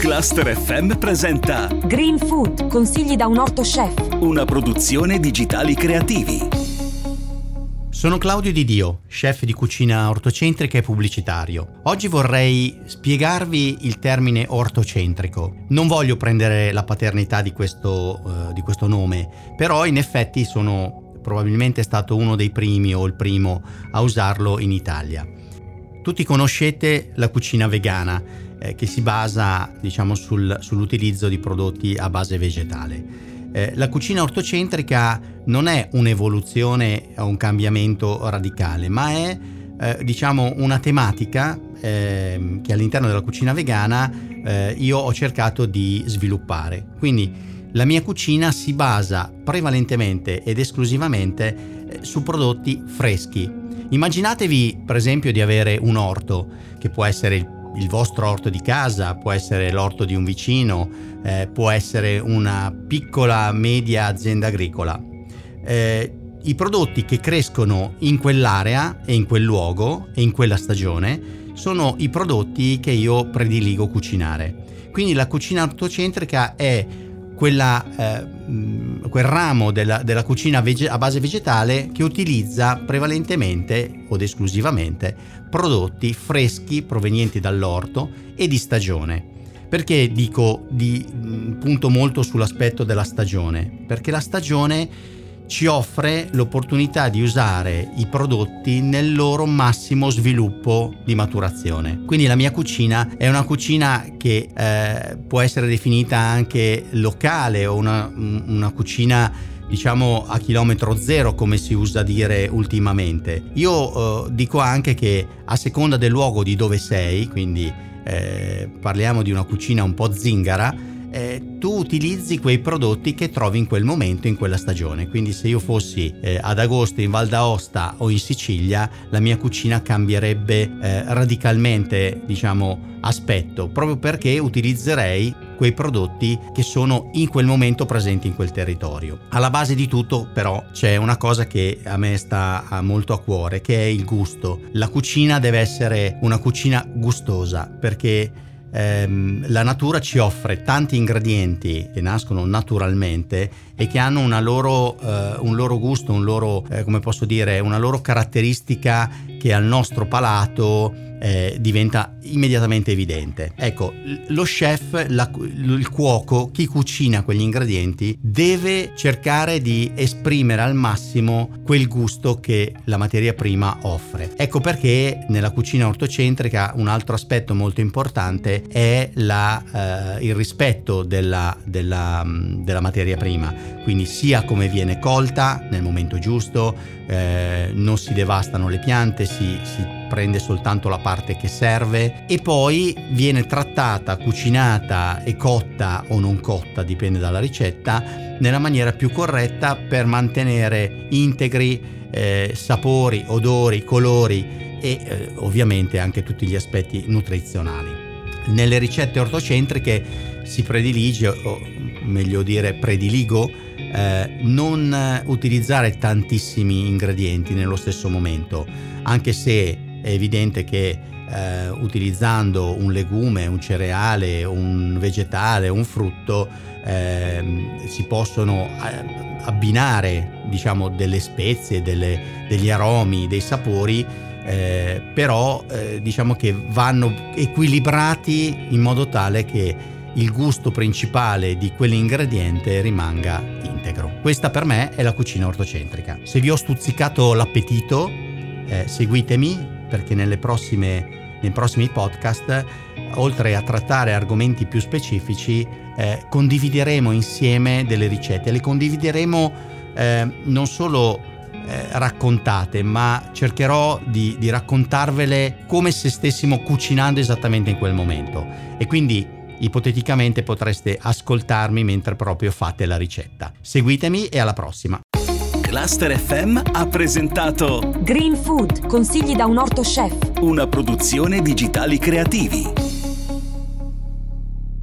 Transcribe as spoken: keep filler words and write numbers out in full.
Cluster F M presenta Green Food, consigli da un orto chef. Una produzione Digitali Creativi. Sono Claudio Di Dio, chef di cucina ortocentrica e pubblicitario. Oggi vorrei spiegarvi il termine ortocentrico. Non voglio prendere la paternità di questo, uh, di questo nome, però in effetti sono probabilmente stato uno dei primi o il primo a usarlo in Italia. Tutti conoscete la cucina vegana, eh, che si basa, diciamo, sul, sull'utilizzo di prodotti a base vegetale. Eh, la cucina ortocentrica non è un'evoluzione o un cambiamento radicale, ma è eh, diciamo una tematica eh, che all'interno della cucina vegana eh, io ho cercato di sviluppare. Quindi la mia cucina si basa prevalentemente ed esclusivamente eh, su prodotti freschi. Immaginatevi per esempio di avere un orto, che può essere il il vostro orto di casa, può essere l'orto di un vicino, eh, può essere una piccola media azienda agricola. Eh, i prodotti che crescono in quell'area e in quel luogo e in quella stagione sono i prodotti che io prediligo cucinare. Quindi la cucina ortocentrica è quella, eh, quel ramo della, della cucina vege- a base vegetale che utilizza prevalentemente od esclusivamente prodotti freschi provenienti dall'orto e di stagione. Perché dico di punto molto sull'aspetto della stagione? Perché la stagione ci offre l'opportunità di usare i prodotti nel loro massimo sviluppo di maturazione. Quindi la mia cucina è una cucina che eh, può essere definita anche locale o una, una cucina, diciamo, a chilometro zero, come si usa dire ultimamente. Io eh, dico anche che a seconda del luogo di dove sei, quindi eh, parliamo di una cucina un po' zingara, Eh, tu utilizzi quei prodotti che trovi in quel momento, in quella stagione. Quindi se io fossi eh, ad agosto in Val d'Aosta o in Sicilia, la mia cucina cambierebbe eh, radicalmente, diciamo, aspetto, proprio perché utilizzerei quei prodotti che sono in quel momento presenti in quel territorio. Alla base di tutto però c'è una cosa che a me sta molto a cuore, che è il gusto. La cucina deve essere una cucina gustosa, perché Ehm, la natura ci offre tanti ingredienti che nascono naturalmente e che hanno una loro, eh, un loro gusto, un loro, eh, come posso dire, una loro caratteristica che al nostro palato eh, diventa immediatamente evidente. Ecco, lo chef, la, il cuoco, chi cucina quegli ingredienti deve cercare di esprimere al massimo quel gusto che la materia prima offre. Ecco perché nella cucina ortocentrica un altro aspetto molto importante è la, eh, il rispetto della, della, della materia prima, quindi sia come viene colta nel momento giusto, eh, non si devastano le piante, si, si prende soltanto la parte che serve e poi viene trattata, cucinata e cotta o non cotta, dipende dalla ricetta, nella maniera più corretta per mantenere integri eh, sapori, odori, colori e eh, ovviamente anche tutti gli aspetti nutrizionali. Nelle ricette ortocentriche si predilige, o meglio dire prediligo, eh, non utilizzare tantissimi ingredienti nello stesso momento, anche se è evidente che eh, utilizzando un legume, un cereale, un vegetale, un frutto eh, si possono abbinare, diciamo, delle spezie, delle, degli aromi, dei sapori, eh, però eh, diciamo che vanno equilibrati in modo tale che il gusto principale di quell'ingrediente rimanga integro. Questa per me è la cucina ortocentrica. Se vi ho stuzzicato l'appetito, eh, seguitemi, perché nelle prossime, nei prossimi podcast, oltre a trattare argomenti più specifici, eh, condivideremo insieme delle ricette. Le condivideremo eh, non solo eh, raccontate, ma cercherò di, di raccontarvele come se stessimo cucinando esattamente in quel momento. E quindi ipoteticamente potreste ascoltarmi mentre proprio fate la ricetta. Seguitemi e alla prossima. Cluster F M ha presentato Green Food, consigli da un orto chef. Una produzione Digitali Creativi.